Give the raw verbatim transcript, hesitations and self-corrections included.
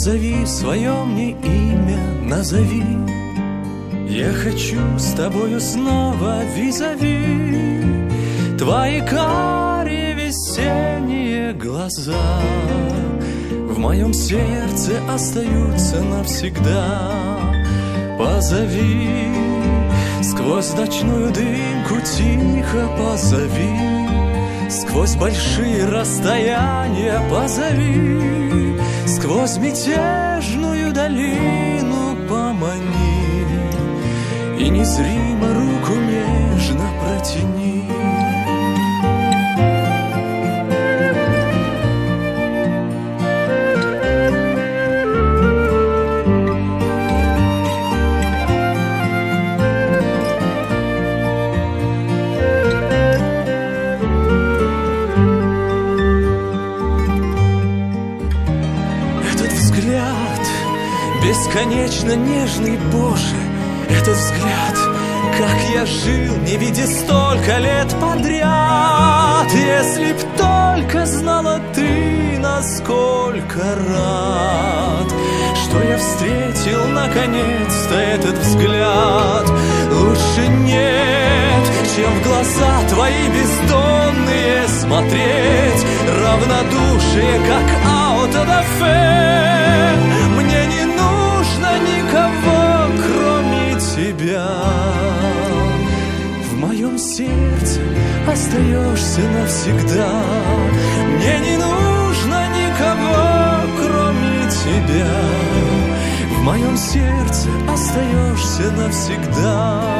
Назови свое мне имя, назови. Я хочу с тобою снова визави. Твои карие весенние глаза в моем сердце остаются навсегда. Позови, сквозь ночную дымку тихо позови, сквозь большие расстояния позови, сквозь мятежную долину помани и незримо руку нежно протяни. Бесконечно нежный, Боже, этот взгляд, как я жил, не видя столько лет подряд. Если б только знала ты, насколько рад, что я встретил наконец-то этот взгляд. Лучше нет, чем в глаза твои бездонные смотреть, равнодушие, как аутодафе. Мне не нужно никого, кроме тебя. В моем сердце остаешься навсегда. Мне не нужно никого, кроме тебя. В моем сердце остаешься навсегда.